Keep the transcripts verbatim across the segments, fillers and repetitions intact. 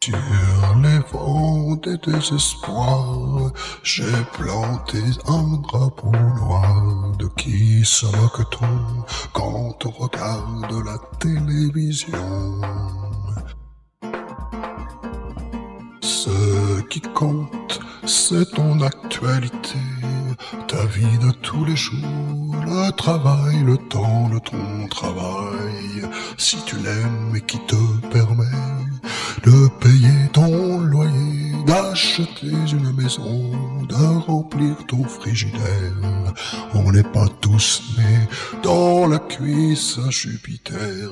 Sur les vents des désespoirs, j'ai planté un drapeau noir. De qui se moque-t-on quand on regarde la télévision? Ce qui compte, c'est ton actualité, ta vie de tous les jours, le travail, le temps de ton travail. Si tu l'aimes et qui te permet de payer ton loyer, d'acheter une maison, de remplir ton frigidaire. On n'est pas tous nés dans la cuisse à Jupiter.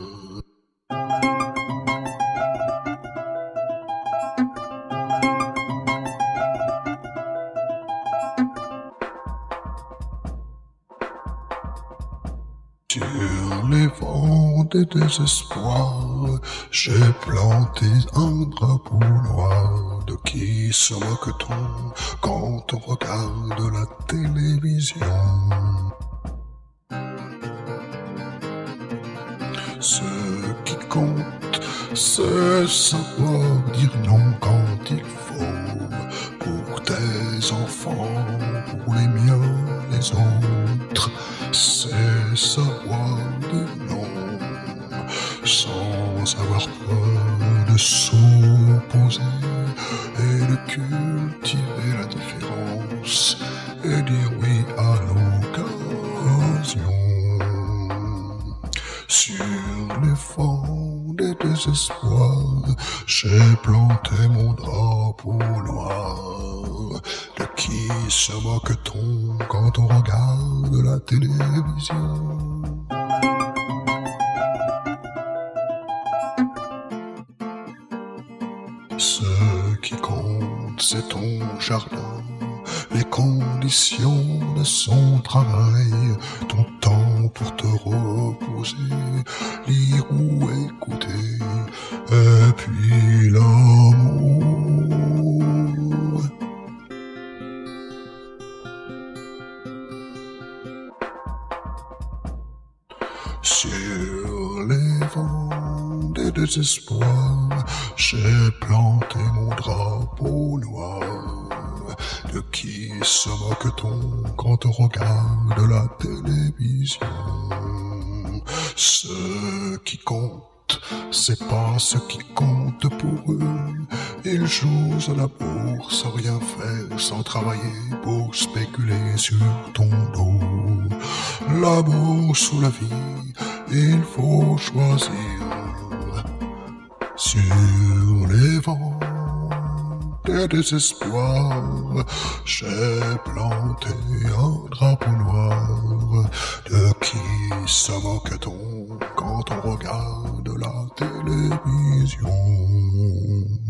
Sur les vents des désespoirs, j'ai planté un drapeau noir. De qui se moque-t-on quand on regarde la télévision? Ce qui compte, c'est savoir dire non quand il faut. Pour tes enfants, pour les miens, les autres. C'est savoir dire non, sans avoir peur de s'opposer et de cultiver la différence et dire oui à l'occasion. Sur les fonds des désespoirs, j'ai planté mon drapeau noir. De qui se moque-t-on quand on regarde la télévision? Ce qui compte, c'est ton jardin, les conditions de son travail, ton temps pour te reposer, lire ou écouter, et puis l'amour. Sur les vents des désespoirs, j'ai planté mon drapeau noir. De qui se moque-t-on quand on regarde la télévision? Ce qui compte, c'est pas ce qui compte pour eux. Ils jouent à la bourse sans rien faire, sans travailler pour spéculer sur ton dos. La bourse ou la vie, il faut choisir. Sur les vents des désespoirs, j'ai planté un drapeau noir. De qui se moque-t-on quand on regarde la télévision?